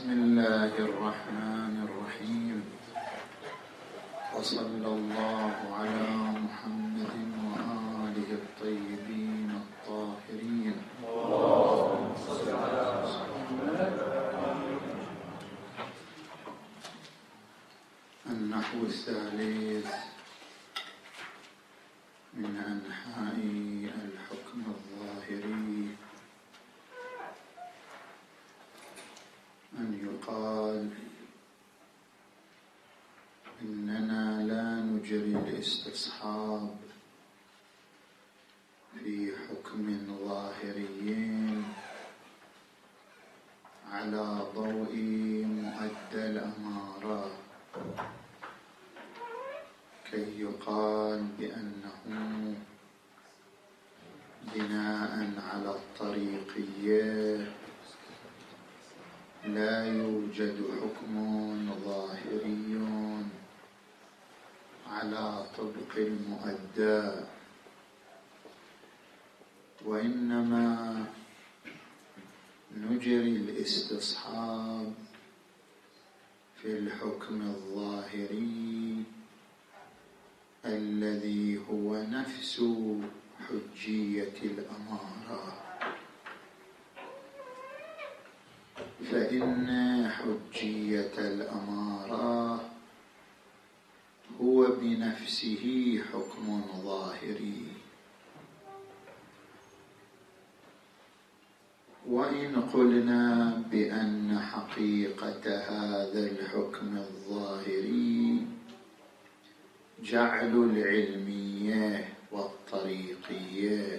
بسم الله الرحمن الرحيم. وصلى الله على محمد وآله الطيبين الطاهرين. اللهم صل على محمد. النحو الثالث من أنحاء الحكم الظاهري أن يقال إننا لا نجري الاستصحاب في حكم ظاهري على ضوء مؤدى الأمارة كي يقال بأنه بناء على الطريقية لا يوجد حكم ظاهري على طبق المؤدى، وإنما نجري الاستصحاب في الحكم الظاهري الذي هو نفس حجية الأمارة، فإن حجية الأمارة هو بنفسه حكم ظاهري. وإن قلنا بأن حقيقة هذا الحكم الظاهري جعل العلمية والطريقية،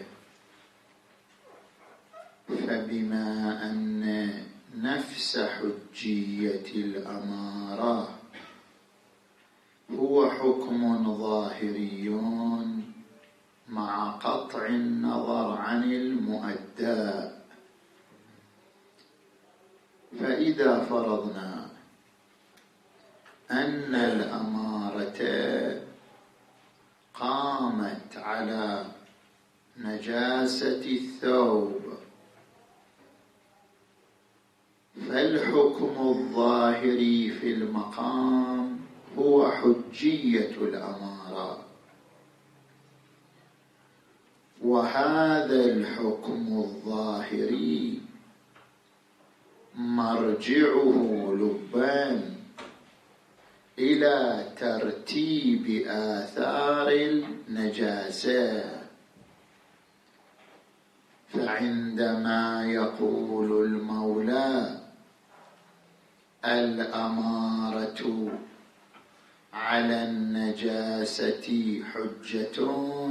فبما أن نفس حجية الأمارة هو حكم ظاهري مع قطع النظر عن المؤدى، فإذا فرضنا أن الأمارة قامت على نجاسة الثوب، فالحكم الظاهري في المقام هو حجية الأمارة، وهذا الحكم الظاهري مرجعه لبان إلى ترتيب آثار النجاسة. فعندما يقول المولى الأمارة على النجاسة حجة،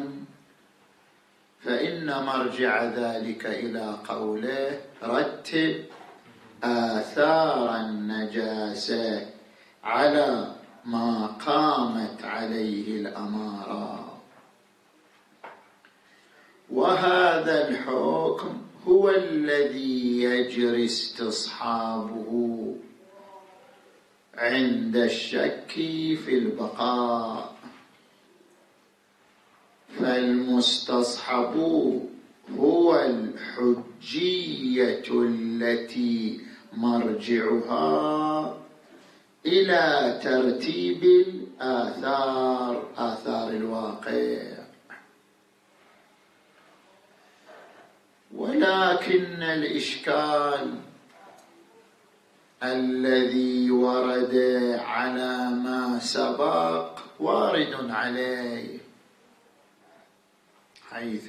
فإن مرجع ذلك إلى قوله رتب آثار النجاسة على ما قامت عليه الأمارة. وهذا الحكم هو الذي يجري استصحابه عند الشك في البقاء، فالمستصحب هو الحجية التي مرجعها إلى ترتيب الآثار، آثار الواقع. ولكن الإشكال الذي ورد على ما سبق وارد عليه، حيث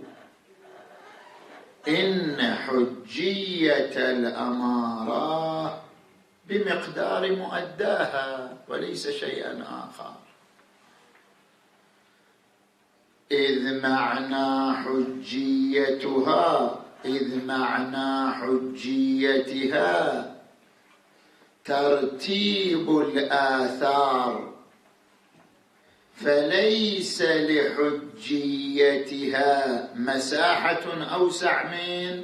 إن حجية الأمارة بمقدار مؤداها وليس شيئا آخر، إذ معنى حجيتها ترتيب الآثار، فليس لحجيتها مساحة أوسع من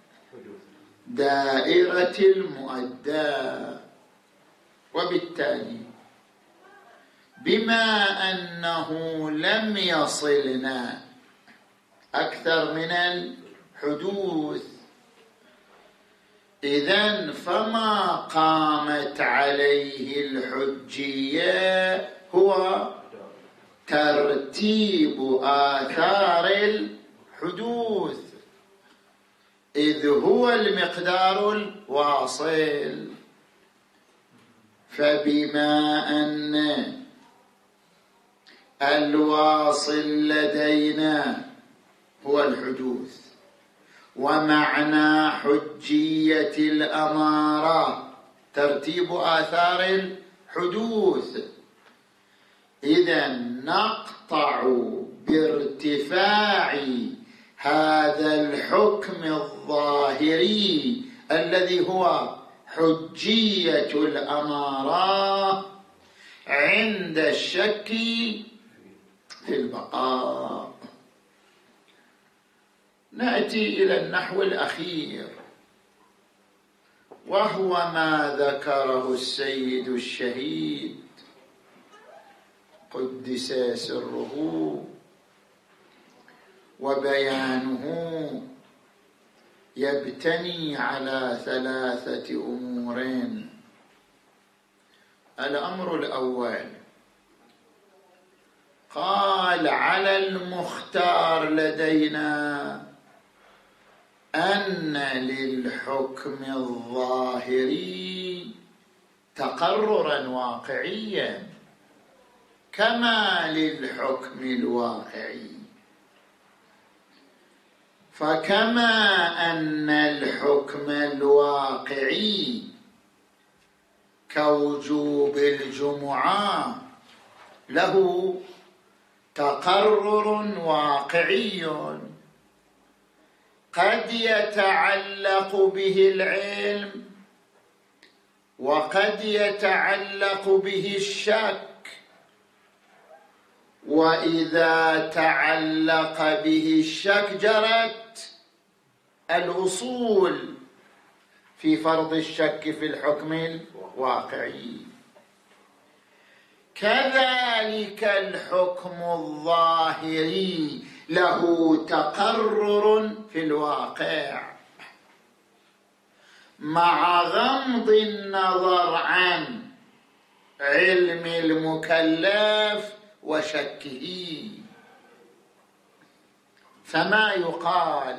دائرة المؤدى. وبالتالي بما أنه لم يصلنا أكثر من الحدوث، إذن فما قامت عليه الحجية هو ترتيب آثار الحدوث، إذ هو المقدار الواصل. فبما أن الواصل لدينا هو الحدوث، ومعنى حجية الأمارة ترتيب آثار الحدوث، إذن نقطع بارتفاع هذا الحكم الظاهري الذي هو حجية الأمارة عند الشك في البقاء. نأتي إلى النحو الأخير، وهو ما ذكره السيد الشهيد قدس سره، وبيانه يبتني على 3 أمور. الأمر الأول، قال على المختار لدينا أن للحكم الظاهري تقررا واقعيا كما للحكم الواقعي. فكما أن الحكم الواقعي كوجوب الجمعة له تقرر واقعي قد يتعلق به العلم وقد يتعلق به الشك، وإذا تعلق به الشك جرت الأصول في فرض الشك في الحكم الواقعي. كذلك الحكم الظاهري له تقرر في الواقع مع غمض النظر عن علم المكلف وشكه. فما يقال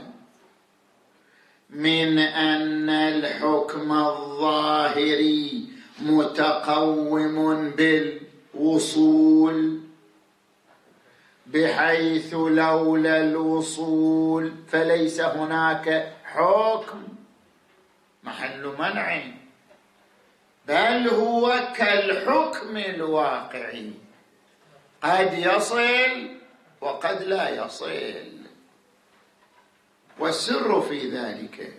من أن الحكم الظاهري متقوم بالوصول، بحيث لولا الوصول فليس هناك حكم محل منع، بل هو كالحكم الواقعي قد يصل وقد لا يصل. والسر في ذلك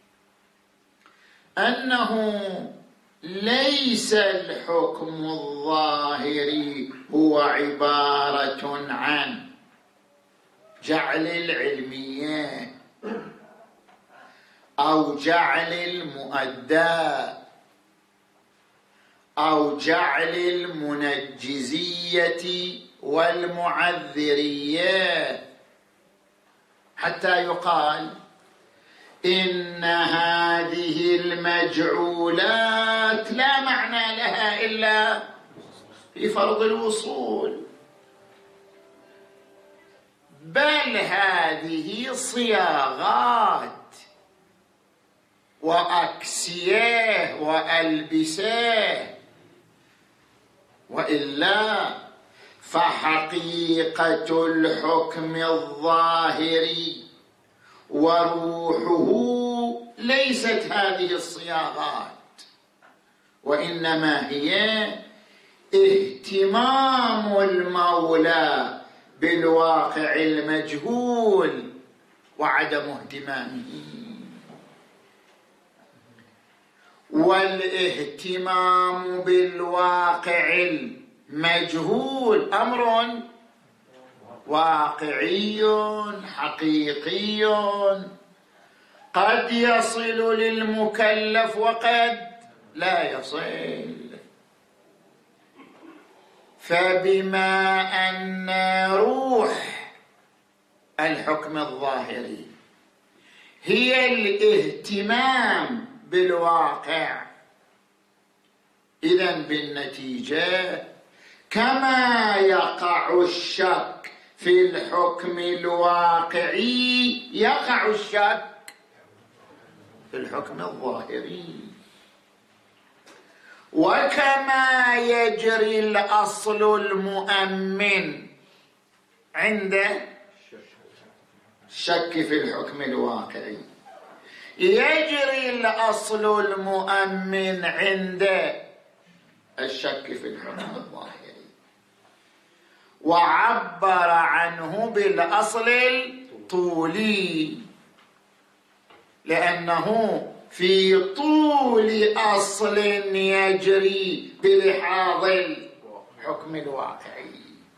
أنه ليس الحكم الظاهري هو عبارة عن جعل العلمية أو جعل المؤدى أو جعل المنجزية والمعذرية، حتى يقال إن هذه المجعولات لا معنى لها إلا في فرض الوصول، بل هذه صياغات وأكسية وألبسة، وإلا فحقيقة الحكم الظاهري وروحه ليست هذه الصياغات، وإنما هي اهتمام المولى بالواقع المجهول وعدم اهتمامه. والاهتمام بالواقع المجهول أمر واقعي حقيقي قد يصل للمكلف وقد لا يصل. فبما أن روح الحكم الظاهري هي الاهتمام بالواقع. إذن بالنتيجة كما يقع الشك في الحكم الواقعي يقع الشك في الحكم الظاهري، وكما يجري الأصل المؤمن عند الشك في الحكم الواقعي يجري الأصل المؤمن عند الشك في الحكم الظاهري، وعبر عنه بالأصل الطولي لأنه في طول أصل يجري بلحاظ الحكم الواقعي.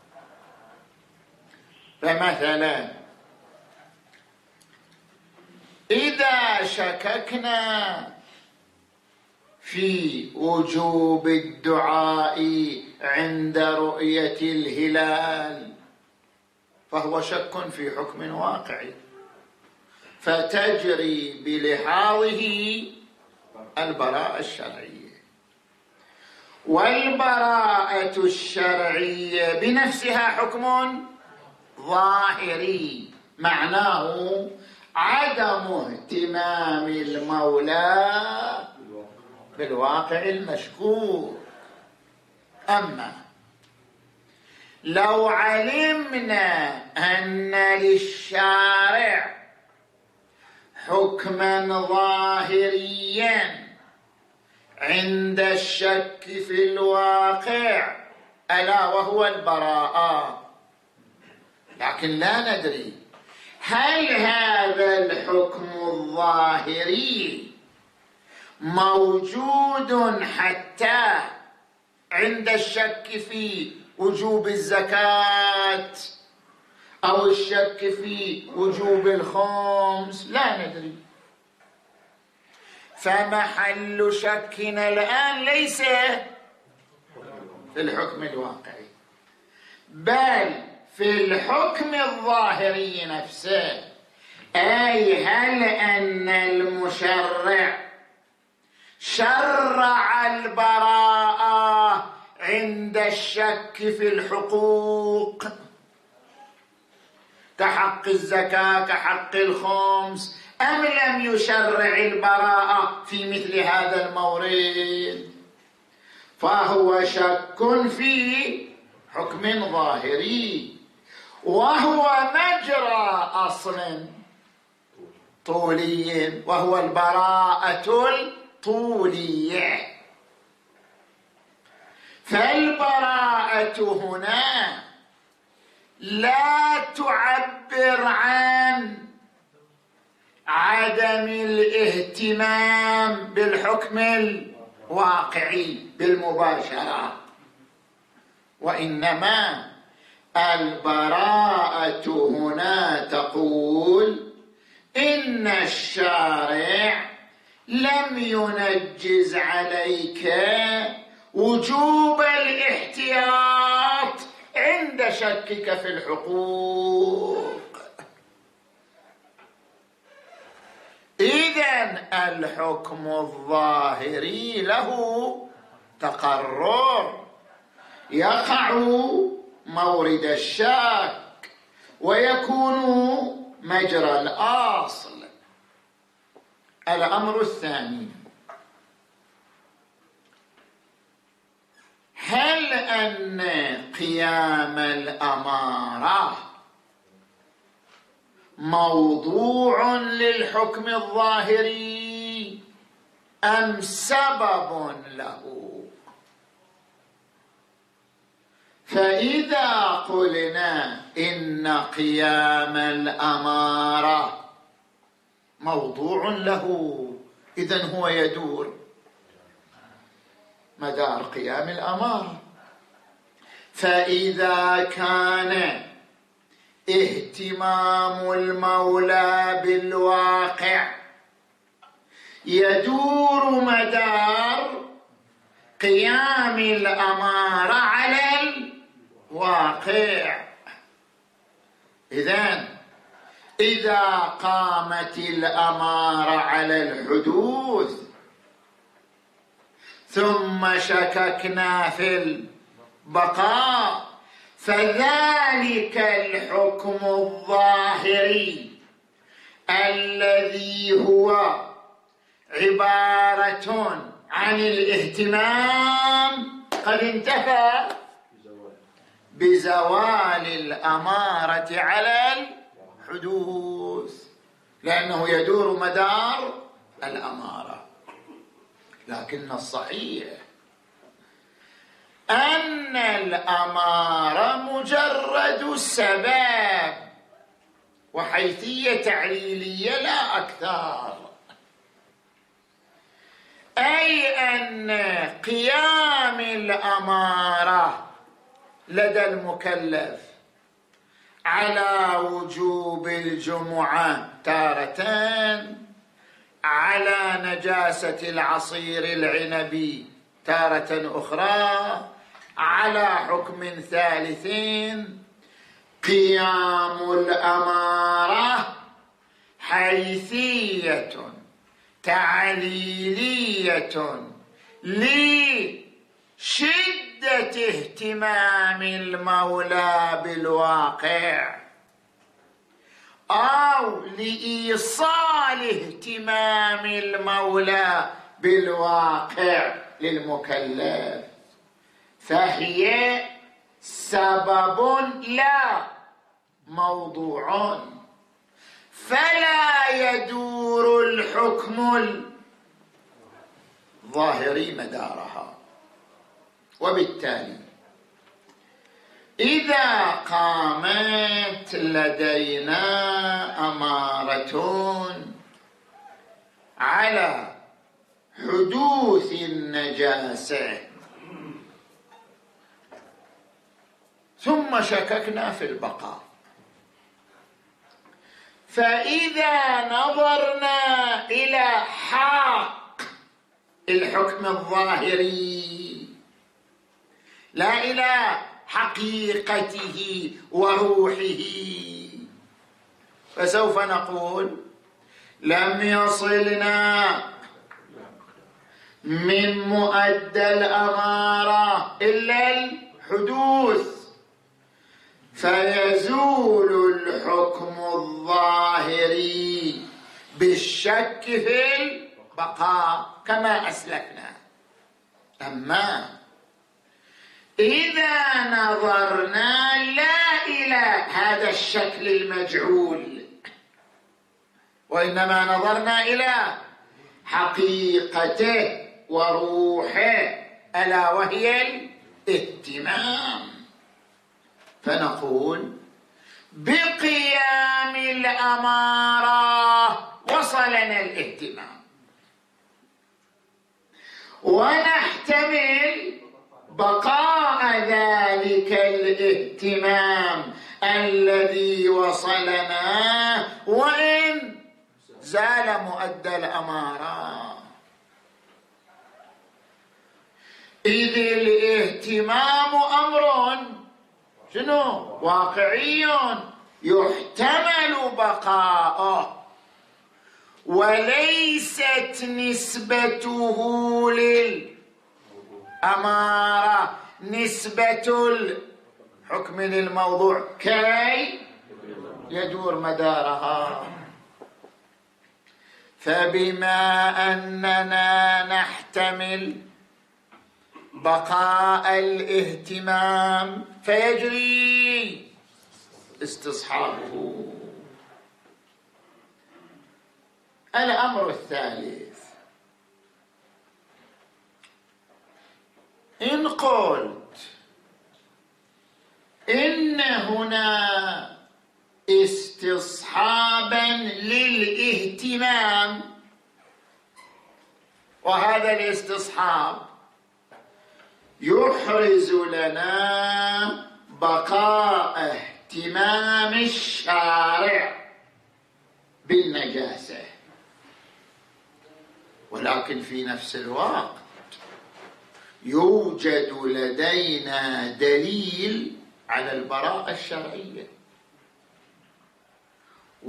فمثلا إذا شككنا في وجوب الدعاء عند رؤية الهلال فهو شك في حكم واقعي، فتجري بلحاظه البراءة الشرعية، والبراءة الشرعية بنفسها حكم ظاهري، معناه عدم اهتمام المولى بالواقع المشكوك. أما لو علمنا أن للشارع حكما ظاهريا عند الشك في الواقع ألا وهو البراءة، لكن لا ندري هل هذا الحكم الظاهري موجود حتى عند الشك في وجوب الزكاة أو الشك في وجوب الخمس، لا ندري. فمحل شكنا الآن ليس في الحكم الواقعي بل في الحكم الظاهري نفسه، أي هل أن المشرع شرع البراءة عند الشك في الحقوق كحق الزكاة كحق الخمس، أم لم يشرع البراءة في مثل هذا المورد؟ فهو شك في حكم ظاهري وهو مجرى أصل طولي وهو البراءة الطولية. فالبراءة هنا لا تعبر عن عدم الاهتمام بالحكم الواقعي بالمباشرة، وإنما البراءة هنا تقول إن الشارع لم ينجز عليك وجوب الاحتياط عند شكك في الحقوق. إذن الحكم الظاهري له تقرر يقع مورد الشك ويكون مجرى الأصل. الأمر الثاني، هل أن قيام الأمارة موضوع للحكم الظاهري أم سبب له؟ فإذا قلنا إن قيام الأمارة موضوع له إذن هو يدور مدار قيام الأمارة. فإذا كان اهتمام المولى بالواقع يدور مدار قيام الأمارة على الواقع، إذن إذا قامت الأمارة على الحدوث ثم شككنا في البقاء. فذلك الحكم الظاهري الذي هو عبارة عن الاهتمام قد انتهى بزوال الأمارة على الحدوث، لأنه يدور مدار الأمارة. لكن الصحيح أن الأمارة مجرد سبب وحيثية تعليلية لا أكثر، أي أن قيام الأمارة لدى المكلف على وجوب الجمعة تارة، على نجاسة العصير العنبي تارة أخرى، على حكم ثالث قيام الأمارة حيثية تعليلية لشدة اهتمام المولى بالواقع أو لإيصال اهتمام المولى بالواقع للمكلف، فهي سبب لا موضوع، فلا يدور الحكم الظاهري مدارها. وبالتالي إذا قامت لدينا أمارة على حدوث النجاسة ثم شككنا في البقاء، فإذا نظرنا إلى حق الحكم الظاهري لا إلى حقيقته وروحه، فسوف نقول لم يصلنا من مؤدى الأمارة إلا الحدوث، فيزول الحكم الظاهري بالشك في البقاء كما أسلفنا. أما إذا نظرنا لا إلى هذا الشكل المجعول، وإنما نظرنا إلى حقيقته وروحه ألا وهي الاهتمام، فنقول بقيام الأمارة وصلنا الاهتمام، ونحتمل بقاء ذلك الاهتمام الذي وصلنا وإن زال مؤدى الأمارة، إذ الاهتمام أمر شنو؟ واقعي يحتمل بقاؤه، وليست نسبته للأمارة نسبة الحكم للموضوع كي يدور مدارها. فبما أننا نحتمل بقاء الاهتمام فيجري استصحابه. الأمر الثالث، إن قلت إن هنا استصحابا للاهتمام، وهذا الاستصحاب يحرز لنا بقاء اهتمام الشارع بالنجاسة، ولكن في نفس الوقت يوجد لدينا دليل على البراءة الشرعية،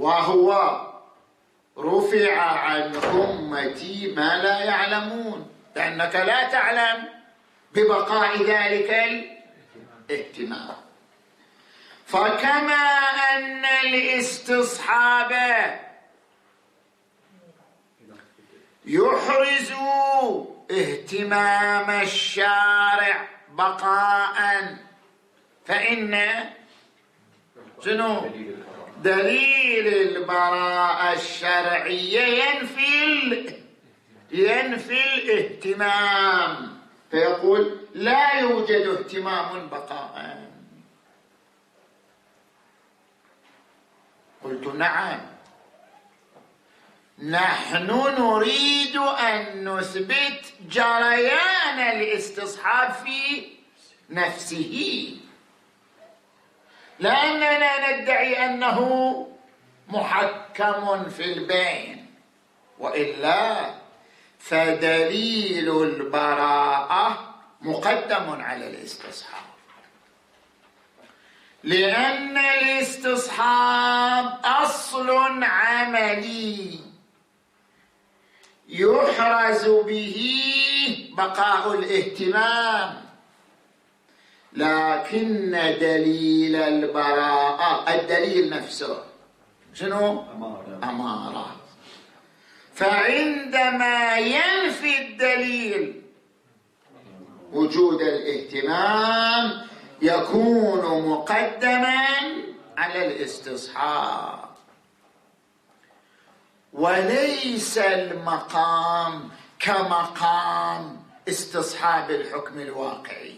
وهو رفع عن أمتي ما لا يعلمون، لأنك لا تعلم ببقاء ذلك الاهتمام. فكما أن الاستصحاب يحرز اهتمام الشارع بقاء، فإن شنو دليل البراءة الشرعية ينفي الاهتمام، فيقول لا يوجد اهتمام بقاء. قلت نعم، نحن نريد أن نثبت جريان الاستصحاب في نفسه، لأننا ندعي أنه محكم في البين، وإلا فدليل البراءة مقدم على الاستصحاب، لأن الاستصحاب أصل عملي يحرز به بقاء الاهتمام، لكن دليل البراءة الدليل نفسه شنو؟ أمارة. فعندما ينفي الدليل وجود الاهتمام يكون مقدما على الاستصحاب، وليس المقام كمقام استصحاب الحكم الواقعي.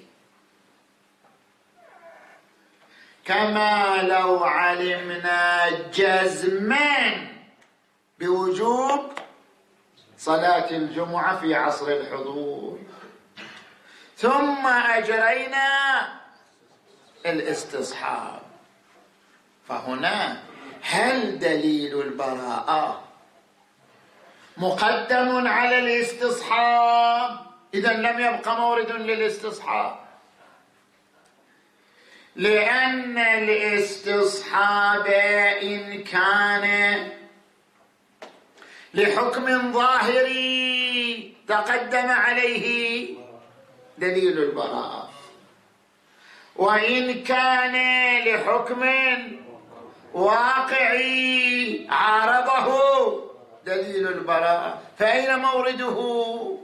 كما لو علمنا جزما بوجوب صلاة الجمعة في عصر الحضور ثم أجرينا الاستصحاب، فهنا هل دليل البراءة مقدم على الاستصحاب؟ إذن لم يبقى مورد للاستصحاب، لأن الاستصحاب إن كان لحكم ظاهري تقدم عليه دليل البراءة، وإن كان لحكم واقعي عارضه دليل البراءة، فأين مورده؟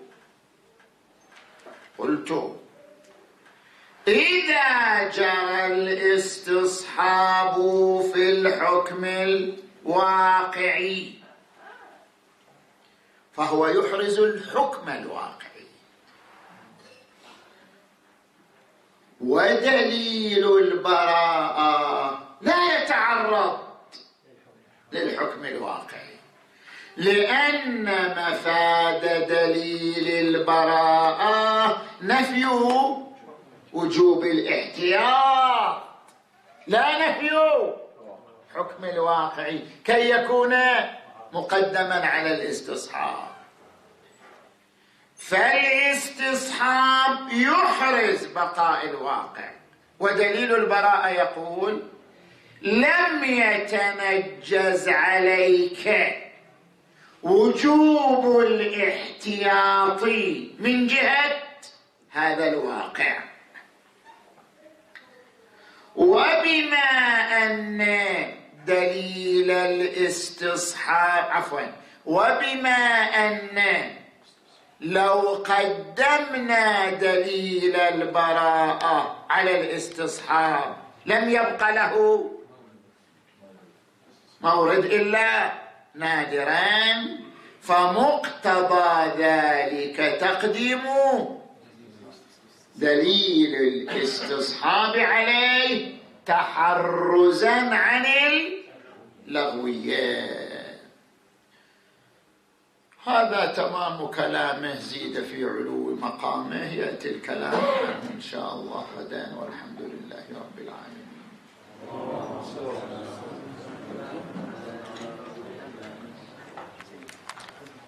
قلت إذا جرى الاستصحاب في الحكم الواقعي فهو يحرز الحكم الواقعي، ودليل البراءة لا يتعرض للحكم الواقعي، لأن مفاد دليل البراءة نفي وجوب الاحتياط، لا نفي حكم الواقعي كي يكون مقدما على الاستصحاب. فالاستصحاب يحرز بقاء الواقع، ودليل البراءة يقول لم يتنجز عليك وجوب الاحتياط من جهة هذا الواقع، وبما أن دليل الاستصحاب وبما أن لو قدمنا دليل البراءة على الاستصحاب لم يبق له مورد إلا نادرا، فمقتضى ذلك تقديم دليل الاستصحاب عليه تحرزا عن اللغويات. هذا تمام كلامه، زيد في علو مقامه، يأتي الكلام عنه إن شاء الله غدا، والحمد لله رب العالمين.